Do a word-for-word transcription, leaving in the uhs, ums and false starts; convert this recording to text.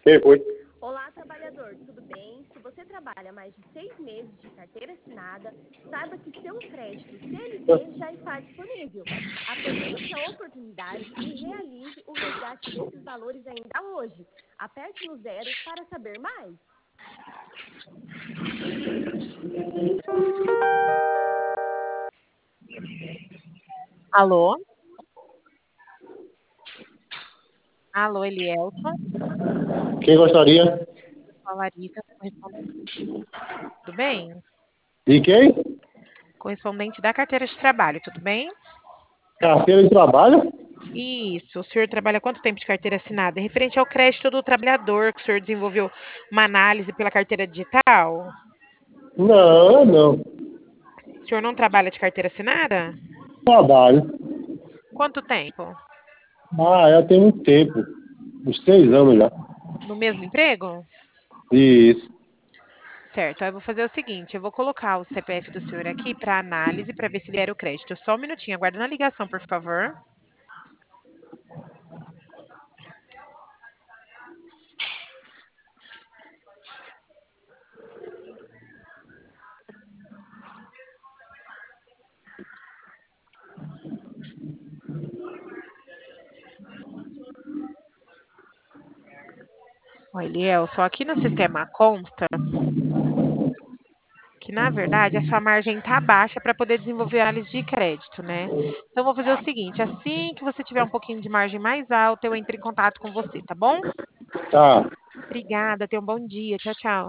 Quem foi? Olá, trabalhador, tudo bem? Se você trabalha mais de seis meses de carteira assinada, saiba que seu crédito C L T já está disponível. Aproveite a oportunidade e realize o resgate desses valores ainda hoje. Aperte no zero para saber mais. Alô? Alô, Elielson? Quem gostaria? Eu sou a Larissa, correspondente. Tudo bem? De quem? Correspondente da carteira de trabalho, tudo bem? Carteira de trabalho? Isso. O senhor trabalha há quanto tempo de carteira assinada? É referente ao crédito do trabalhador, que o senhor desenvolveu uma análise pela carteira digital? Não, não. O senhor não trabalha de carteira assinada? Trabalho. Quanto tempo? Ah, já tem muito tempo. Uns seis anos já. No mesmo emprego? Isso. Certo. Aí eu vou fazer o seguinte: eu vou colocar o C P F do senhor aqui para análise, para ver se ele era o crédito. Só um minutinho, aguarda na ligação, por favor. Olha, Eliel, só aqui no sistema consta que, na verdade, a sua margem está baixa para poder desenvolver análise de crédito, né? Então, eu vou fazer o seguinte: assim que você tiver um pouquinho de margem mais alta, eu entro em contato com você, tá bom? Tá. Obrigada, tenha um bom dia. Tchau, tchau.